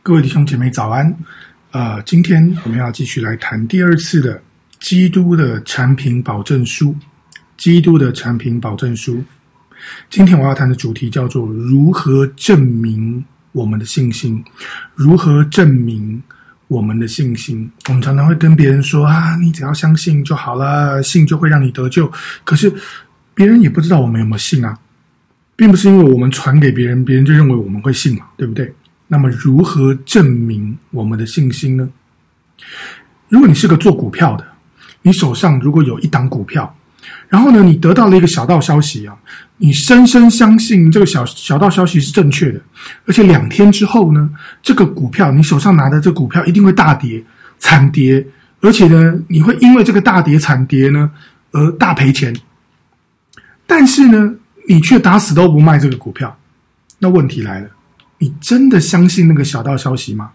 各位弟兄姐妹早安。今天我们要继续来谈第二次的基督的产品保证书。基督的产品保证书。今天我要谈的主题叫做如何证明我们的信心。如何证明我们的信心。我们常常会跟别人说你只要相信就好了，信就会让你得救。可是别人也不知道我们有没有信啊，并不是因为我们传给别人，别人就认为我们会信嘛，对不对？那么如何证明我们的信心呢？如果你是个做股票的，你手上如果有一档股票，然后呢你得到了一个小道消息你深深相信这个小道消息是正确的，而且2天之后呢，这个股票你手上拿的这个股票一定会大跌惨跌，而且呢你会因为这个大跌惨跌呢而大赔钱，但是呢你却打死都不卖这个股票。那问题来了，你真的相信那个小道消息吗？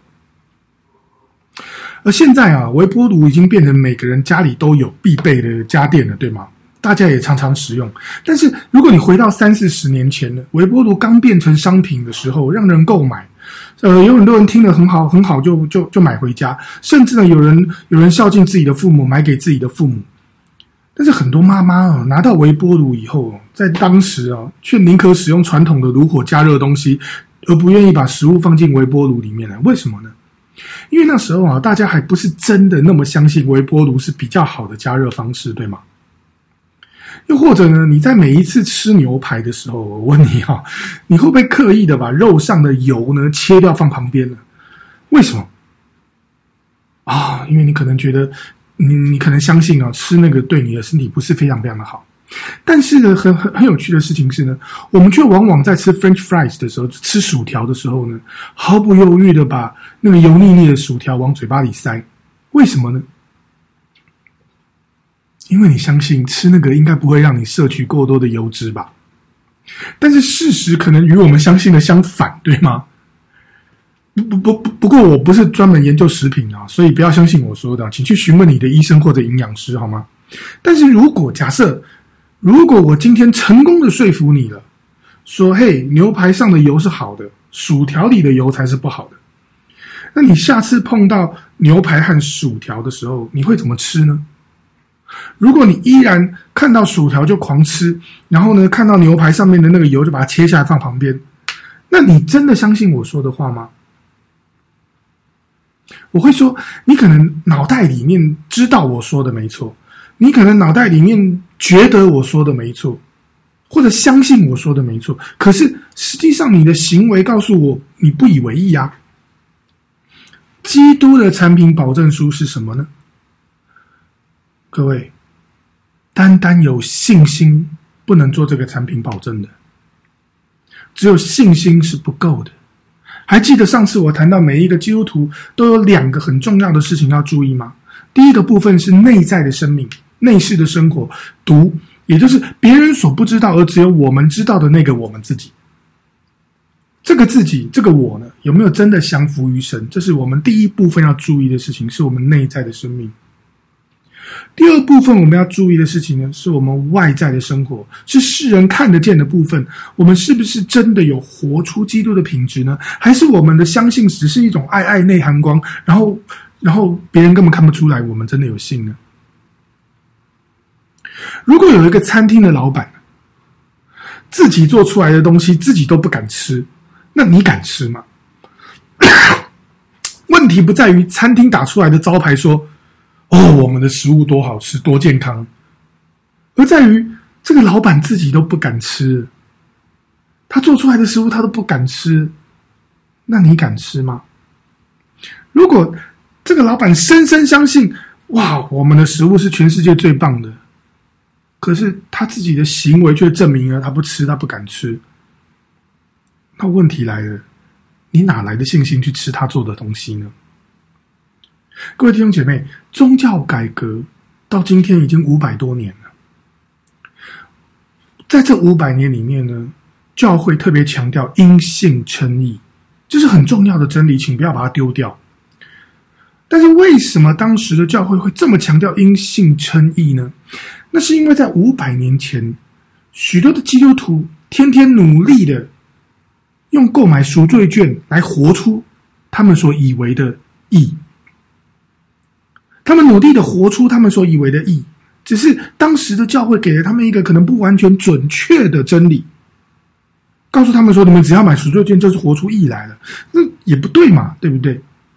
而现在微波炉已经变成每个人家里都有必备的家电了，对吗？大家也常常使用。但是如果你回到30-40年前了，微波炉刚变成商品的时候，让人购买，有很多人听得很好就买回家，甚至呢有人孝敬自己的父母，买给自己的父母。但是很多妈妈拿到微波炉以后，在当时却宁可使用传统的炉火加热东西，而不愿意把食物放进微波炉里面来。为什么呢？因为那时候大家还不是真的那么相信微波炉是比较好的加热方式，对吗？又或者呢，你在每一次吃牛排的时候，我问你你会不会刻意的把肉上的油呢切掉放旁边呢？为什么？因为你可能觉得你可能相信吃那个对你的身体不是非常非常的好。但是呢，很有趣的事情是呢，我们却往往在吃 French fries 的时候，吃薯条的时候呢，毫不犹豫的把那个油腻腻的薯条往嘴巴里塞。为什么呢？因为你相信吃那个应该不会让你摄取过多的油脂吧。但是事实可能与我们相信的相反，对吗？不过我不是专门研究食品所以不要相信我说的，请去询问你的医生或者营养师好吗？但是如果我今天成功的说服你了，说嘿，牛排上的油是好的，薯条里的油才是不好的，那你下次碰到牛排和薯条的时候，你会怎么吃呢？如果你依然看到薯条就狂吃，然后呢看到牛排上面的那个油就把它切下来放旁边，那你真的相信我说的话吗？我会说，你可能脑袋里面知道我说的没错，你可能脑袋里面觉得我说的没错，或者相信我说的没错，可是实际上你的行为告诉我你不以为意啊。基督的产品保证书是什么呢？各位，单单有信心不能做这个产品保证的，只有信心是不够的。还记得上次我谈到每一个基督徒都有2个很重要的事情要注意吗？第一个部分是内在的生命，内室的生活，也就是别人所不知道而只有我们知道的那个我们自己。这个自己，这个我呢，有没有真的降服于神？这是我们第一部分要注意的事情，是我们内在的生命。第二部分我们要注意的事情呢，是我们外在的生活，是世人看得见的部分。我们是不是真的有活出基督的品质呢？还是我们的相信只是一种爱内涵光，然后别人根本看不出来我们真的有信呢？如果有一个餐厅的老板自己做出来的东西自己都不敢吃，那你敢吃吗？问题不在于餐厅打出来的招牌说我们的食物多好吃多健康，而在于这个老板自己都不敢吃，他做出来的食物他都不敢吃，那你敢吃吗？如果这个老板深深相信我们的食物是全世界最棒的，可是他自己的行为却证明了他不吃，他不敢吃，那问题来了，你哪来的信心去吃他做的东西呢？各位弟兄姐妹，宗教改革到今天已经500多年了。在这500年里面呢，教会特别强调因信称义，这是很重要的真理，请不要把它丢掉。但是为什么当时的教会会这么强调因信称义呢？那是因为在500年前，许多的基督徒天天努力的用购买赎罪券来活出他们所以为的义，他们努力的活出他们所以为的义，只是当时的教会给了他们一个可能不完全准确的真理，告诉他们说，你们只要买赎罪券就是活出义来了，那也不对嘛，对不对？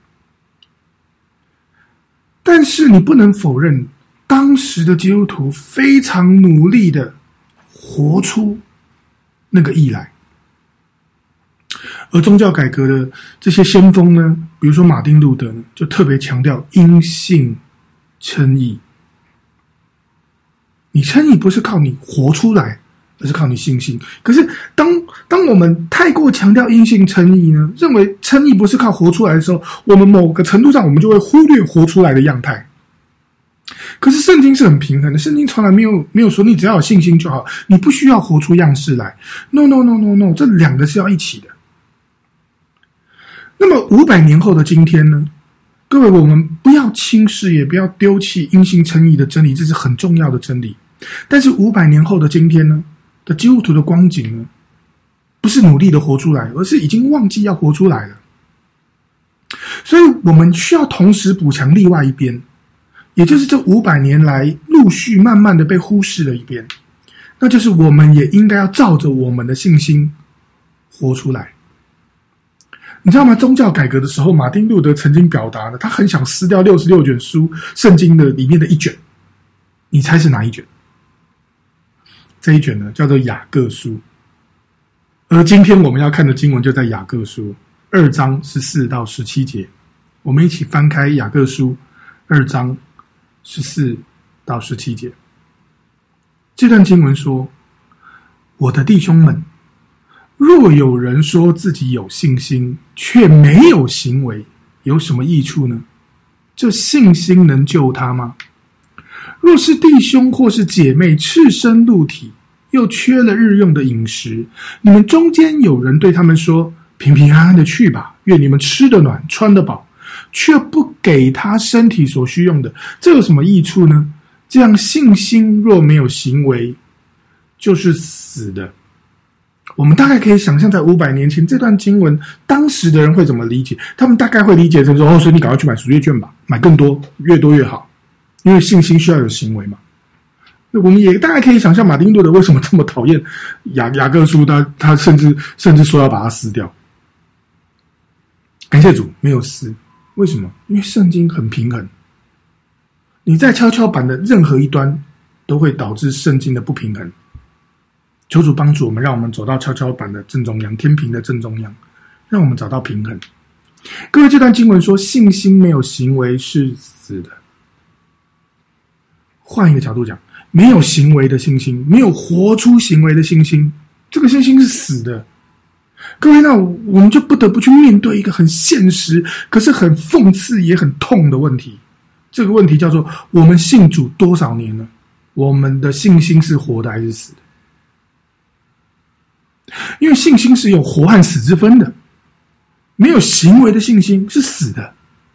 但是你不能否认，当时的基督徒非常努力的活出那个义来。而宗教改革的这些先锋呢，比如说马丁路德呢，就特别强调因信称义。你称义不是靠你活出来，而是靠你信心。可是当我们太过强调因信称义呢，认为称义不是靠活出来的时候，我们某个程度上我们就会忽略活出来的样态。可是圣经是很平衡的，圣经从来没有说你只要有信心就好，你不需要活出样式来。No， 这两个是要一起的。那么500年后的今天呢，各位，我们不要轻视，也不要丢弃因信称义的真理，这是很重要的真理。但是500年后的今天呢的基督徒的光景呢，不是努力的活出来，而是已经忘记要活出来了。所以我们需要同时补强另外一边，也就是这500年来陆续慢慢的被忽视的一边，那就是我们也应该要照着我们的信心活出来。你知道吗？宗教改革的时候，马丁路德曾经表达了，他很想撕掉66卷书圣经的里面的一卷。你猜是哪一卷？这一卷呢，叫做雅各书。而今天我们要看的经文就在雅各书2章14到17节。我们一起翻开雅各书2章14到17节。这段经文说：我的弟兄们，若有人说自己有信心，却没有行为，有什么益处呢？这信心能救他吗？若是弟兄或是姐妹赤身露体，又缺了日用的饮食，你们中间有人对他们说，平平安安的去吧，愿你们吃得暖，穿得饱，却不给他身体所需用的，这有什么益处呢？这样信心若没有行为，就是死的。我们大概可以想象，在500年前这段经文，当时的人会怎么理解？他们大概会理解成说：所以你赶快去买赎罪券吧，买更多，越多越好，因为信心需要有行为嘛。那我们也大概可以想象，马丁路德为什么这么讨厌雅各书，他甚至说要把它撕掉。感谢主，没有撕。为什么？因为圣经很平衡，你在跷跷板的任何一端都会导致圣经的不平衡。求主帮助我们，让我们走到跷跷板的正中央，天平的正中央，让我们找到平衡。各位，这段经文说信心没有行为是死的。换一个角度讲，没有行为的信心，没有活出行为的信心，这个信心是死的。各位，那我们就不得不去面对一个很现实，可是很讽刺也很痛的问题。这个问题叫做：我们信主多少年了？我们的信心是活的还是死的？因为信心是有活和死之分的，没有行为的信心是死的。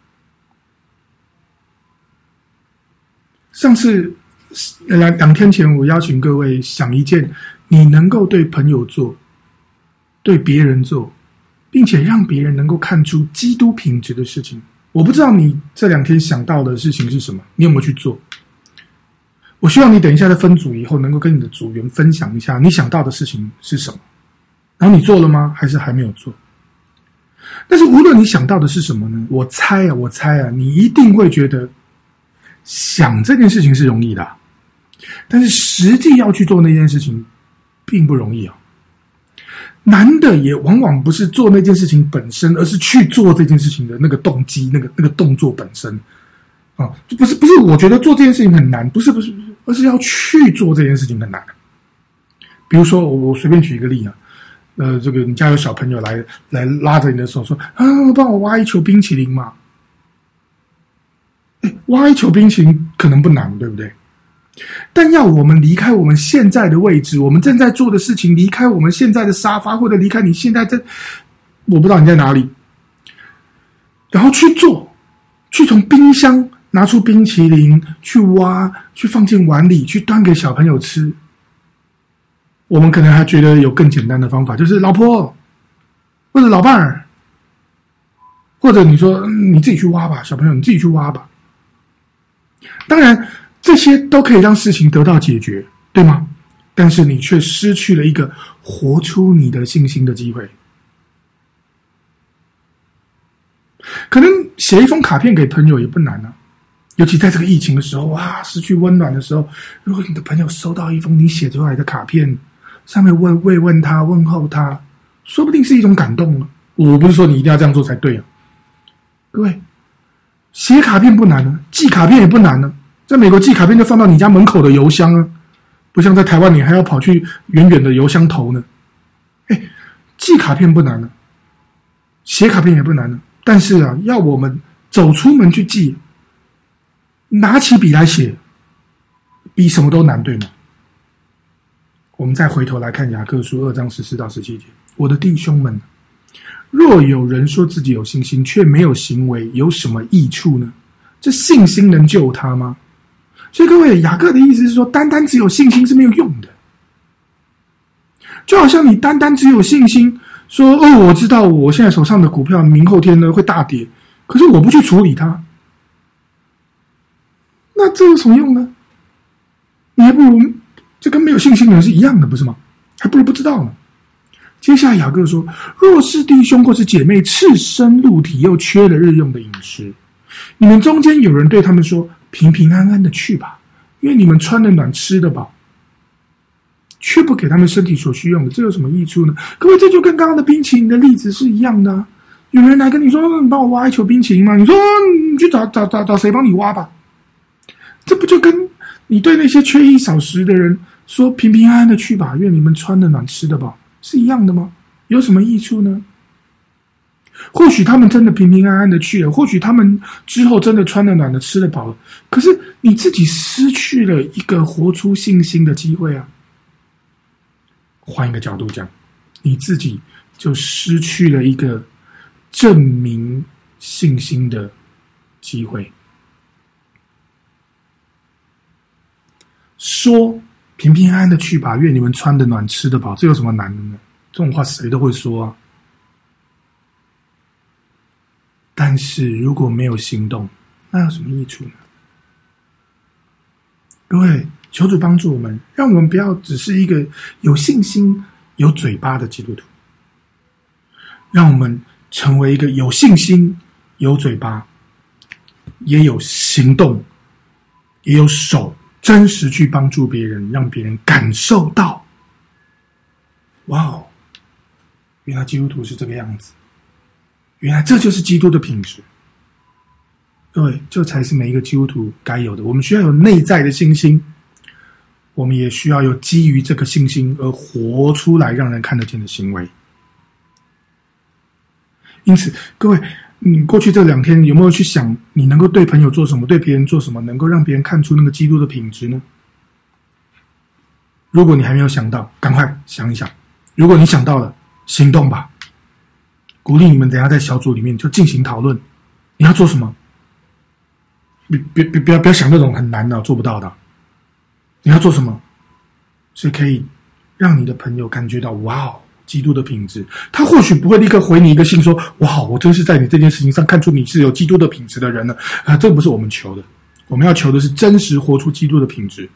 上次2天前，我邀请各位想一件你能够对朋友做、对别人做，并且让别人能够看出基督品质的事情。我不知道你这2天想到的事情是什么，你有没有去做？我希望你等一下在分组以后，能够跟你的组员分享一下你想到的事情是什么，然后你做了吗？还是还没有做？但是无论你想到的是什么呢？我猜啊，你一定会觉得想这件事情是容易的，但是实际要去做那件事情并不容易啊。难的也往往不是做那件事情本身，而是去做这件事情的那个动机，那个动作本身啊，不是我觉得做这件事情很难，不是，而是要去做这件事情很难。比如说我随便举一个例啊，这个你家有小朋友来拉着你的手说啊，帮我挖一球冰淇淋嘛。挖一球冰淇淋可能不难，对不对？但要我们离开我们现在的位置，我们正在做的事情，离开我们现在的沙发，或者离开你现在我不知道你在哪里，然后去做，去从冰箱拿出冰淇淋，去挖，去放进碗里，去端给小朋友吃。我们可能还觉得有更简单的方法，就是老婆或者老伴儿， 或者你说你自己去挖吧，小朋友你自己去挖吧。当然这些都可以让事情得到解决，对吗？但是你却失去了一个活出你的信心的机会。可能写一封卡片给朋友也不难啊，尤其在这个疫情的时候，哇，失去温暖的时候，如果你的朋友收到一封你写出来的卡片，上面慰问他、问候他，说不定是一种感动了。我不是说你一定要这样做才对啊，各位，写卡片不难呢，寄卡片也不难呢。在美国寄卡片就放到你家门口的邮箱啊，不像在台湾你还要跑去远远的邮箱投呢。寄卡片不难呢，写卡片也不难呢。但是啊，要我们走出门去寄，拿起笔来写，比什么都难，对吗？我们再回头来看雅各书2章14到17节，我的弟兄们，若有人说自己有信心，却没有行为，有什么益处呢？这信心能救他吗？所以各位，雅各的意思是说，单单只有信心是没有用的。就好像你单单只有信心说，我知道我现在手上的股票明后天呢会大跌，可是我不去处理它，那这有什么用呢？你还不如这跟没有信心的人是一样的，不是吗？还不如不知道呢。接下来雅各说，若是弟兄或是姐妹赤身露体，又缺了日用的饮食，你们中间有人对他们说，平平安安的去吧，因为你们穿得暖，吃得饱，却不给他们身体所需用的，这有什么益处呢？各位，这就跟刚刚的冰淇淋的例子是一样的啊。有人来跟你说，你帮我挖一球冰淇淋吗？你说你去找谁帮你挖吧。这不就跟你对那些缺衣少食的人说，平平安安的去吧，愿你们穿得暖，吃得饱，是一样的吗？有什么益处呢？或许他们真的平平安安的去了，或许他们之后真的穿得暖的，吃得饱了，可是你自己失去了一个活出信心的机会啊。换一个角度讲，你自己就失去了一个证明信心的机会。说平平安安的去吧，愿你们穿得暖，吃得饱，这有什么难的呢？这种话谁都会说啊。但是如果没有行动，那有什么益处呢？各位，求主帮助我们，让我们不要只是一个有信心、有嘴巴的基督徒，让我们成为一个有信心、有嘴巴，也有行动，也有手，真实去帮助别人，让别人感受到，哇哦，原来基督徒是这个样子，原来这就是基督的品质。各位，这才是每一个基督徒该有的。我们需要有内在的信心，我们也需要有基于这个信心而活出来让人看得见的行为。因此各位，你过去这2天有没有去想，你能够对朋友做什么，对别人做什么，能够让别人看出那个基督的品质呢？如果你还没有想到，赶快想一想。如果你想到了，行动吧。鼓励你们等一下在小组里面就进行讨论，你要做什么？不要想那种很难的做不到的。你要做什么是可以让你的朋友感觉到，哇哦，基督的品质。他或许不会立刻回你一个信说，哇，我真是在你这件事情上看出你是有基督的品质的人了。这不是我们求的，我们要求的是真实活出基督的品质。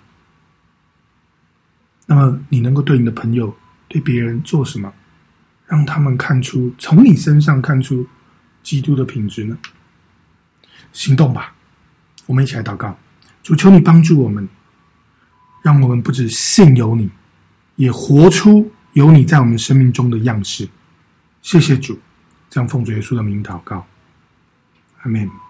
那么你能够对你的朋友、对别人做什么，让他们看出，从你身上看出基督的品质呢？行动吧。我们一起来祷告，主，求你帮助我们，让我们不只信有你，也活出有你在我们生命中的样式。谢谢主，这样奉主耶稣的名祷告，阿们。